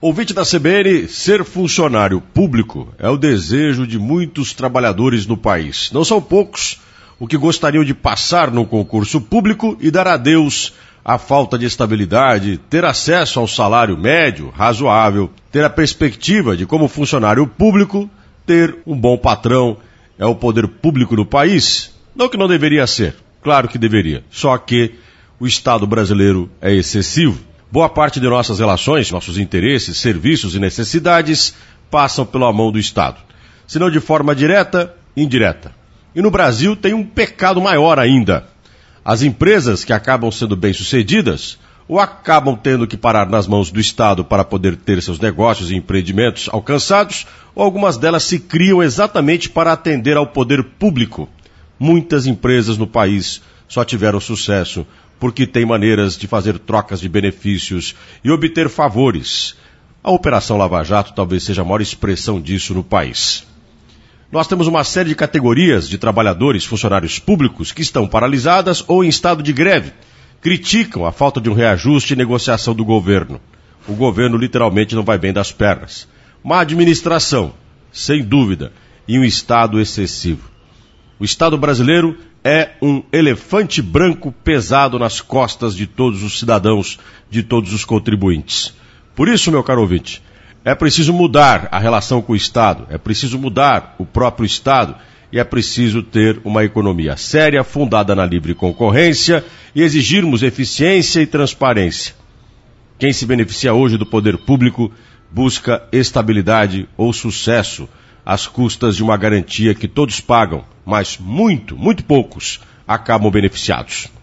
Ouvinte da CBN, ser funcionário público é o desejo de muitos trabalhadores no país. Não são poucos o que gostariam de passar no concurso público e dar adeus à falta de estabilidade, ter acesso ao salário médio, razoável, ter a perspectiva de, como funcionário público, ter um bom patrão. É o poder público no país? Não que não deveria ser, claro que deveria, só que o Estado brasileiro é excessivo. Boa parte de nossas relações, nossos interesses, serviços e necessidades passam pela mão do Estado. Se não de forma direta, indireta. E no Brasil tem um pecado maior ainda. As empresas que acabam sendo bem-sucedidas ou acabam tendo que parar nas mãos do Estado para poder ter seus negócios e empreendimentos alcançados, ou algumas delas se criam exatamente para atender ao poder público. Muitas empresas no país só tiveram sucesso porque tem maneiras de fazer trocas de benefícios e obter favores. A Operação Lava Jato talvez seja a maior expressão disso no país. Nós temos uma série de categorias de trabalhadores, funcionários públicos, que estão paralisadas ou em estado de greve. Criticam a falta de um reajuste e negociação do governo. O governo literalmente não vai bem das pernas. Má administração, sem dúvida, e um Estado excessivo. O Estado brasileiro é um elefante branco pesado nas costas de todos os cidadãos, de todos os contribuintes. Por isso, meu caro ouvinte, é preciso mudar a relação com o Estado, é preciso mudar o próprio Estado e é preciso ter uma economia séria, fundada na livre concorrência e exigirmos eficiência e transparência. Quem se beneficia hoje do poder público busca estabilidade ou sucesso às custas de uma garantia que todos pagam, mas muito poucos acabam beneficiados.